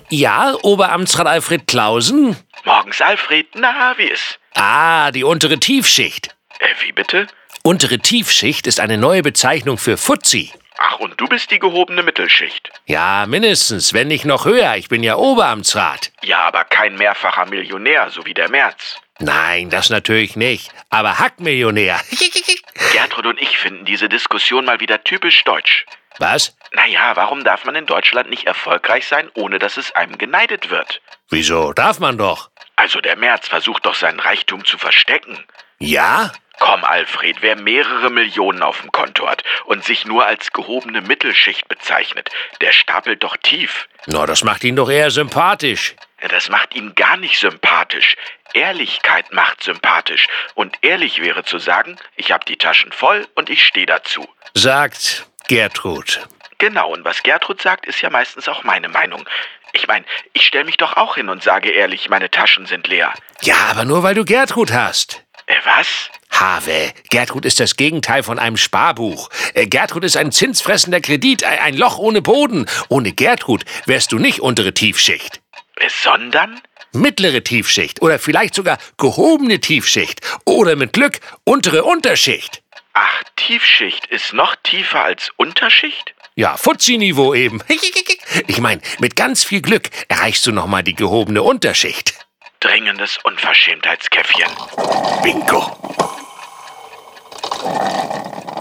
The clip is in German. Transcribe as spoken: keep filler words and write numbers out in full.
Ja, Oberamtsrat Alfred Clausen? Morgens, Alfred. Na, wie ist? Ah, die untere Tiefschicht. Äh, wie bitte? Untere Tiefschicht ist eine neue Bezeichnung für Fuzzi. Ach, und du bist die gehobene Mittelschicht. Ja, mindestens, wenn nicht noch höher. Ich bin ja Oberamtsrat. Ja, aber kein mehrfacher Millionär, so wie der Merz. Nein, das natürlich nicht. Aber Hackmillionär. Gertrud und ich finden diese Diskussion mal wieder typisch deutsch. Was? Naja, warum darf man in Deutschland nicht erfolgreich sein, ohne dass es einem geneidet wird? Wieso? Darf man doch. Also der Merz versucht doch seinen Reichtum zu verstecken. Ja? Komm, Alfred, wer mehrere Millionen auf dem Konto hat und sich nur als gehobene Mittelschicht bezeichnet, der stapelt doch tief. Na, das macht ihn doch eher sympathisch. Ja, das macht ihn gar nicht sympathisch. Ehrlichkeit macht sympathisch. Und ehrlich wäre zu sagen, ich habe die Taschen voll und ich stehe dazu. Sagt Gertrud. Genau, und was Gertrud sagt, ist ja meistens auch meine Meinung. Ich meine, ich stelle mich doch auch hin und sage ehrlich, meine Taschen sind leer. Ja, aber nur weil du Gertrud hast. Äh, was? Have, Gertrud ist das Gegenteil von einem Sparbuch. Äh, Gertrud ist ein zinsfressender Kredit, ein, ein Loch ohne Boden. Ohne Gertrud wärst du nicht untere Tiefschicht. Äh, sondern? Mittlere Tiefschicht oder vielleicht sogar gehobene Tiefschicht oder mit Glück untere Unterschicht. Ach, Tiefschicht ist noch tiefer als Unterschicht? Ja, Fuzzi-Niveau eben. Ich meine, mit ganz viel Glück erreichst du nochmal die gehobene Unterschicht. Dringendes Unverschämtheitskäffchen. Bingo.